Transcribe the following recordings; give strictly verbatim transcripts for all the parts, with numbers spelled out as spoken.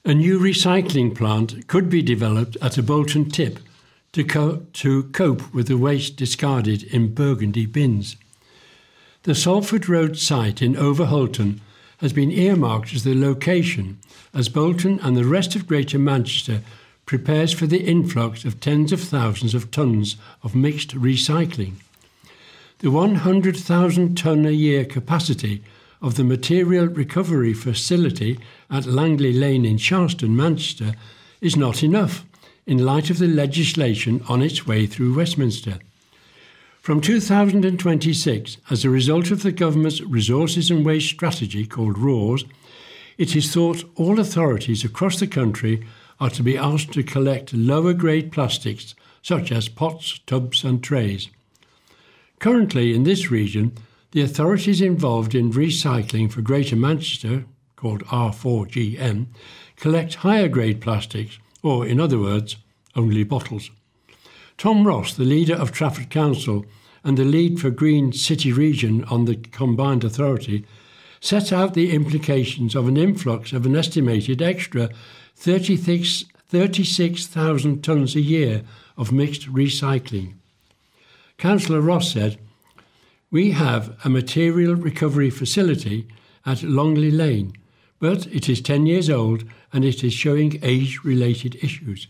A new recycling plant could be developed at a Bolton tip to, co- to cope with the waste discarded in burgundy bins. The Salford Road site in Overholton has been earmarked as the location as Bolton and the rest of Greater Manchester prepares for the influx of tens of thousands of tonnes of mixed recycling. The one hundred thousand tonne a year capacity of the material recovery facility at Langley Lane in Sharston, Manchester, is not enough in light of the legislation on its way through Westminster. From two thousand twenty-six, as a result of the government's Resources and Waste Strategy called ROARS, it is thought all authorities across the country are to be asked to collect lower grade plastics such as pots, tubs and trays. Currently in this region, the authorities involved in recycling for Greater Manchester, called R four G M, collect higher grade plastics, or in other words, only bottles. Tom Ross, the leader of Trafford Council and the lead for Green City Region on the combined authority, set out the implications of an influx of an estimated extra thirty-six thousand tonnes a year of mixed recycling. Councillor Ross said, "We have a material recovery facility at Langley Lane, but it is ten years old and it is showing age-related issues.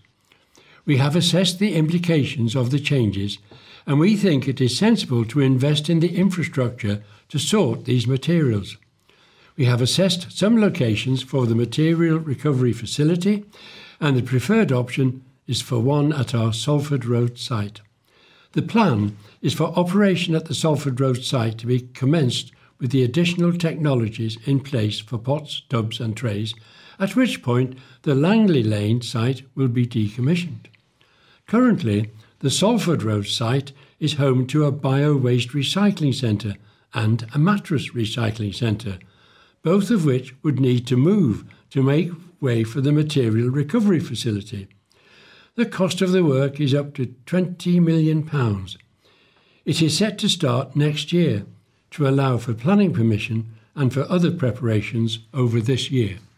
We have assessed the implications of the changes and we think it is sensible to invest in the infrastructure to sort these materials. We have assessed some locations for the material recovery facility and the preferred option is for one at our Salford Road site. The plan is for operation at the Salford Road site to be commenced with the additional technologies in place for pots, tubs and trays, at which point the Langley Lane site will be decommissioned. Currently, the Salford Road site is home to a bio-waste recycling centre and a mattress recycling centre, both of which would need to move to make way for the material recovery facility. The cost of the work is up to twenty million pounds. It is set to start next year to allow for planning permission and for other preparations over this year.